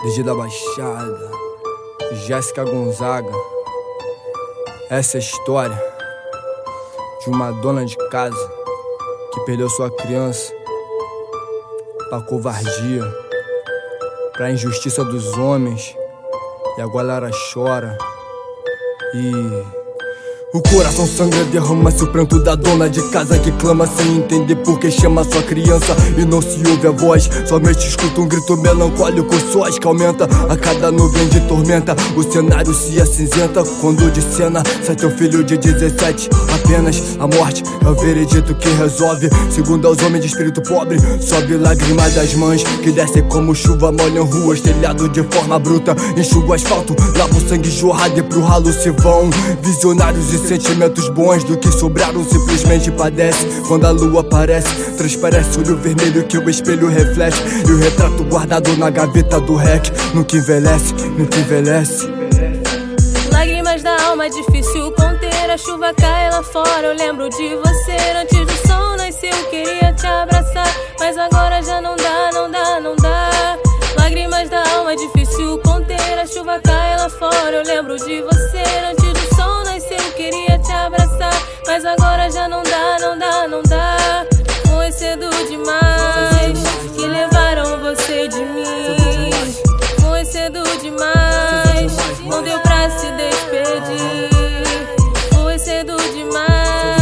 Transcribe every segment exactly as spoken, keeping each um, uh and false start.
D J da Baixada, Jéssica Gonzaga. Essa é a história de uma dona de casa que perdeu sua criança pra covardia, pra injustiça dos homens, e agora ela chora e... O coração sangra, derrama-se o pranto da dona de casa que clama sem entender por que chama sua criança e não se ouve a voz. Somente escuta um grito melancólico sós que aumenta a cada nuvem de tormenta. O cenário se acinzenta quando de cena sai teu filho de dezessete. Apenas a morte é o veredito que resolve. Segundo aos homens de espírito pobre, sobe lágrimas das mães que descem como chuva, molham ruas, telhado de forma bruta, enxuga o asfalto, lava o sangue jorrado e pro ralo se vão visionários e sentimentos bons do que sobraram simplesmente padece. Quando a lua aparece, transparece o olho vermelho que o espelho reflete, e o retrato guardado na gaveta do rec nunca envelhece, nunca envelhece. Lágrimas da alma, difícil conter. A chuva cai lá fora, eu lembro de você. Antes do sol nascer eu queria te abraçar, mas agora já não dá, não dá, não dá. Lágrimas da alma, difícil conter. A chuva cai lá fora, eu lembro de você. Antes do sol nascer eu queria te abraçar, mas agora já não dá, não dá, não dá. Foi cedo demais que levaram você de mim. Foi cedo demais, não deu pra se despedir. Foi cedo demais.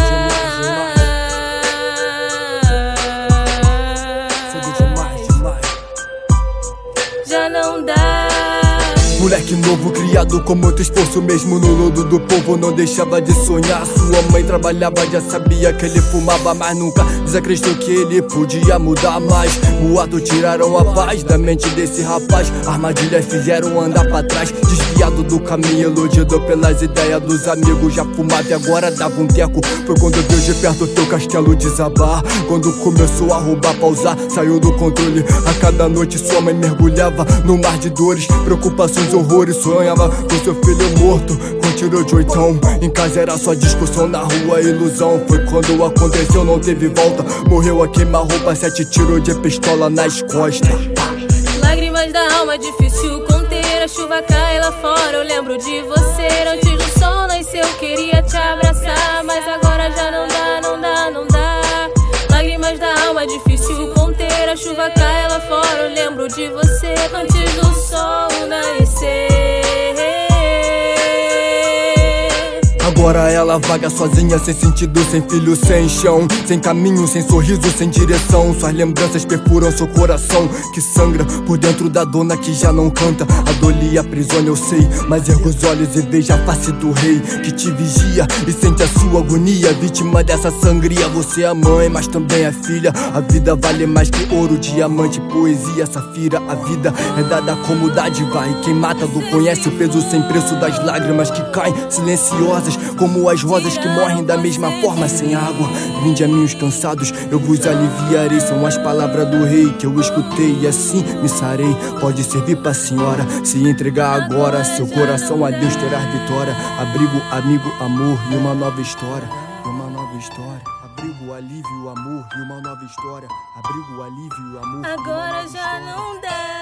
Já não dá. Moleque novo, criado com muito esforço, mesmo no lodo do povo, não deixava de sonhar. Sua mãe trabalhava, já sabia que ele fumava, mas nunca desacreditou que ele podia mudar mais. Boato tiraram a paz da mente desse rapaz, armadilhas fizeram andar pra trás. Desviado do caminho, iludido pelas ideias dos amigos, já fumava e agora dava um teco. Foi quando viu de perto teu castelo desabar, quando começou a roubar, pausar, saiu do controle. A cada noite sua mãe mergulhava no mar de dores, preocupações, horrores, sonhava com seu filho morto com tiro de oitão. Em casa era só discussão, na rua ilusão. Foi quando aconteceu, não teve volta, morreu a queima-roupa, sete tiros de pistola nas costas. Lágrimas da alma, difícil conter. A chuva cai lá fora, eu lembro de você. Antes do sol nascer eu queria te abraçar, mas agora já não dá, não dá, não dá. Lágrimas da alma, difícil conter. A chuva cai lá fora, eu lembro de você. Antes do sol nascer. Agora ela vaga sozinha, sem sentido, sem filho, sem chão, sem caminho, sem sorriso, sem direção. Suas lembranças perfuram seu coração, que sangra por dentro da dona que já não canta. A dor lhe aprisiona, eu sei, mas ergo os olhos e vejo a face do rei que te vigia e sente a sua agonia. Vítima dessa sangria, você é a mãe, mas também é filha. A vida vale mais que ouro, diamante, poesia, safira. A vida é dada como dádiva, e quem mata do conhece o peso sem preço das lágrimas que caem silenciosas como as rosas que morrem da mesma forma sem água. Vinde a mim os cansados, eu vos aliviarei. São as palavras do rei que eu escutei e assim me sarei. Pode servir pra senhora, se entregar agora. Seu coração a Deus terá vitória. Abrigo, amigo, amor e uma nova história. E uma nova história. Abrigo, alívio, amor e uma nova história. Abrigo, alívio, amor. Agora já não dá.